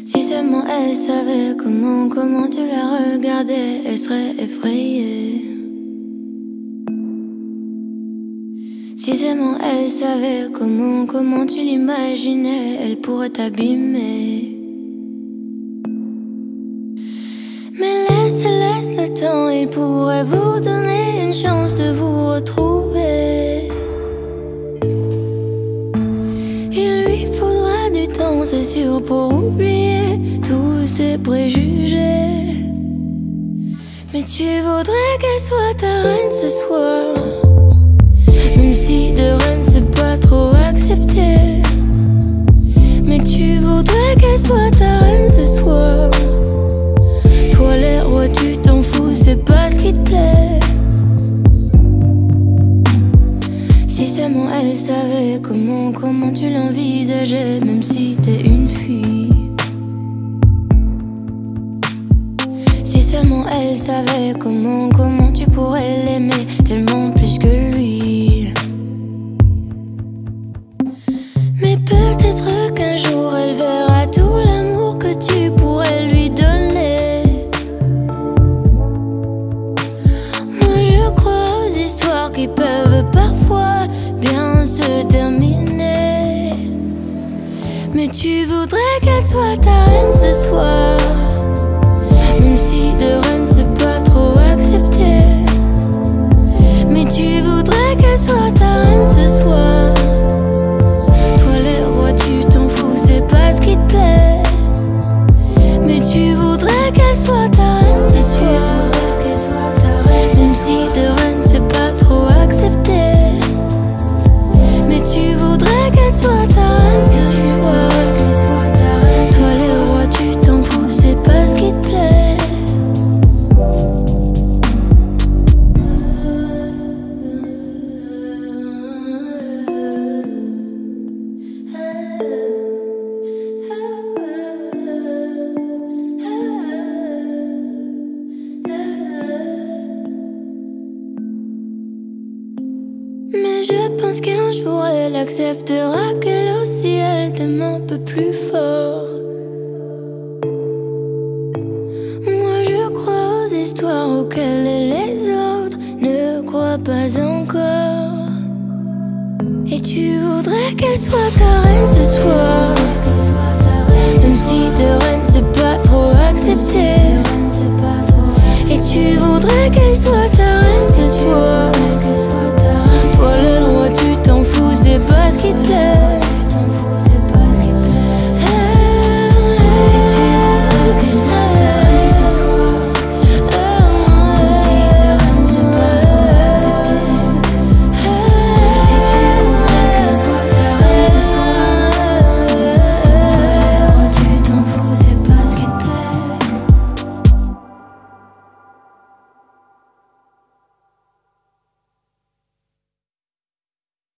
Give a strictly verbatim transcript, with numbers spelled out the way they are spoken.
Si seulement elle savait comment, comment tu la regardais, elle serait effrayée. Si seulement elle savait comment, comment tu l'imaginais, elle pourrait t'abîmer. Mais laisse, laisse le temps, il pourrait vous donner une chance de vous retrouver. Il lui faudra du temps, c'est sûr, pour oublier tous ses préjugés. Mais tu voudrais qu'elle soit ta reine ce soir, même si de reine c'est pas trop accepté. Mais tu voudrais qu'elle soit ta reine ce soir. Toi les rois tu t'en fous, c'est pas ce qui te plaît. Si seulement elle savait comment, comment tu l'envisageais, même si t'es une fille. Si seulement elle savait comment, comment tu pourrais l'aimer tellement plus que lui. Mais peut-être qu'un jour elle verra tout l'amour que tu pourrais lui donner. Moi je crois aux histoires qui peuvent parfois bien se terminer. Mais tu voudrais qu'elle soit ta reine ce soir, même si de reine c'est pas trop accepté. Mais tu voudrais qu'elle soit ta reine ce soir. Toi les rois tu t'en fous, c'est pas ce qui te plaît. Mais tu voudrais qu'elle soit ta reine ce soir, même si de reine c'est pas trop accepté. Mais tu voudrais qu'elle soit ta reine ce soir. Toi les rois tu t'en fous, c'est pas ce qui te plaît. Mais je pense qu'un jour elle acceptera qu'elle aussi elle t'aime un peu plus fort. Moi je crois aux histoires auxquelles les autres ne croient pas encore. Et tu voudrais qu'elle soit ta reine ce soir, même si de reine c'est pas trop accepté. Et tu voudrais qu'elle soit